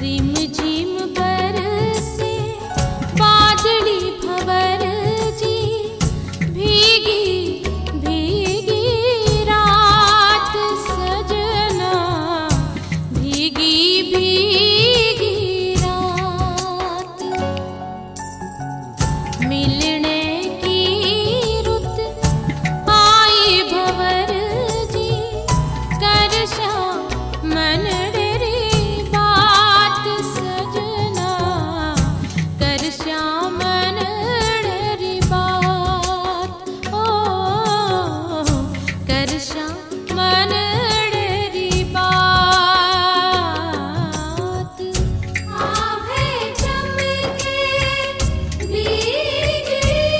रिम झिम बरसे बादली भंवर जी, भीगी भीगी रात सजना, भीगी भीगी रात। मिलने की रुत आई भंवर जी, कर श्याम मन डेरी बात सजना, कर श्याम मन डेरी बात। ओ कर श्याम मन डेरी बात। आभे चमके भीगी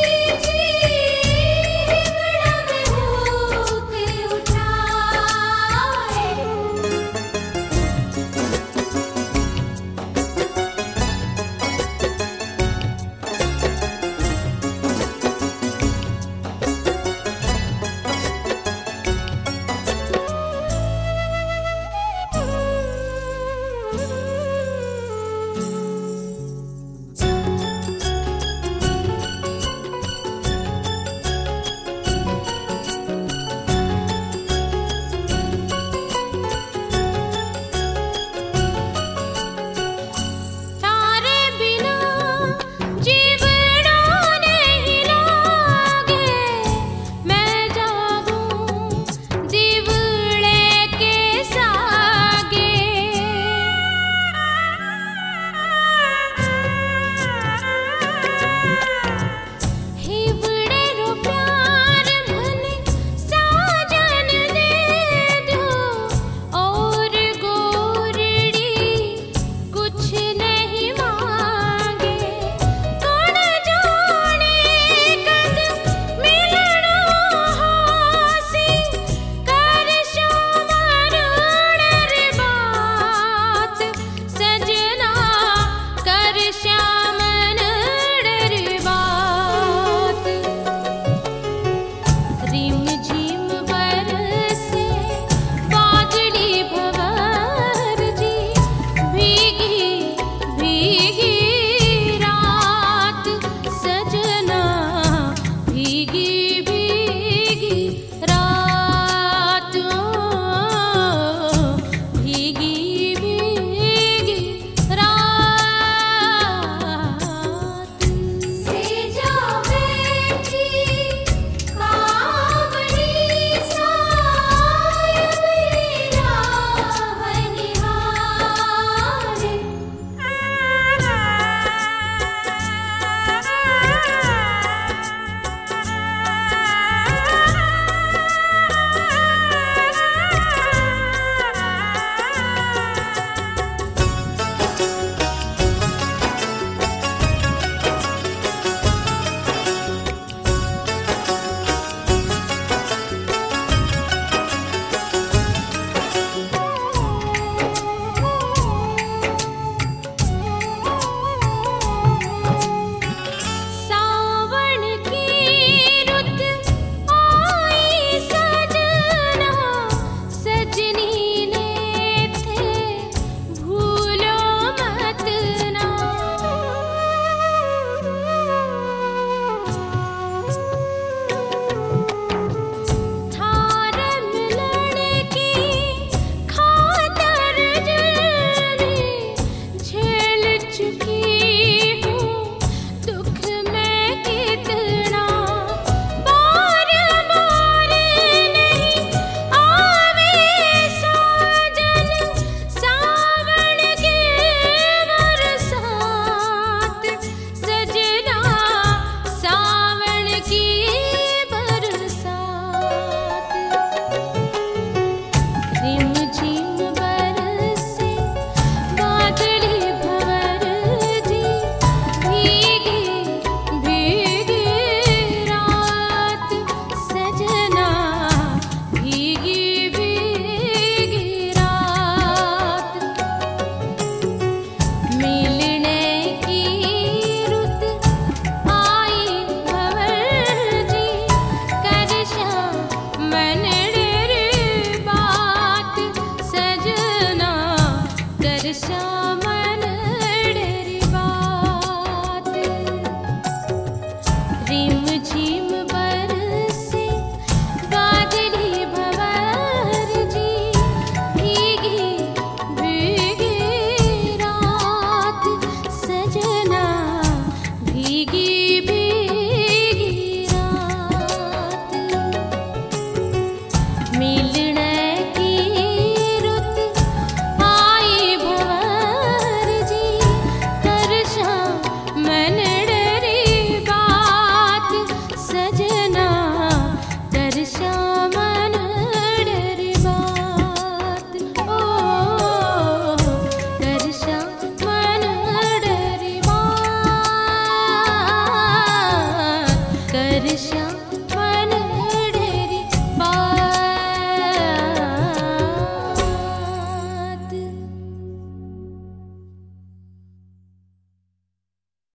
हिमड़ा में होके उठाए, तारे बिना जीवना नहीं लागे, मैं जाऊं दिवड़े के सागे। हिवड़े रो प्यार मने साजन दे दो, और गोरड़ी कुछ नहीं मांगे। कौन जाने कद मिलना हासी, कर श्याम डेरी बात सजना, कर श्याम डेरी बात। रिम झिम बरसे बादली भंवर जी, भीगी भीगी रात सजना, भीगी भीगी रात। ओ भीगी भीगी रात। से जा बैठी कामनी साय मेरी राह निहारे, सावन की रुत आई सजना, सजनी ने थे भूलो मत ना। थार मिलने की खातर जुल्मी झेल चुकी हूँ, दुख में कितना बार बार नहीं आवे साजन, सावन की बरसात सजना, सावन की बरसात। रिम झिम बरसे बादली भंवर जी, भीगी भीगी रात सजना, भीगी भीगी रात। मिलने की रुत आई भंवर जी, कर श्याम मन डेरी बात सजना, कर श्याम मन श्यामन डरी बात ओ कर श्यामन डरी बात कर श्यामन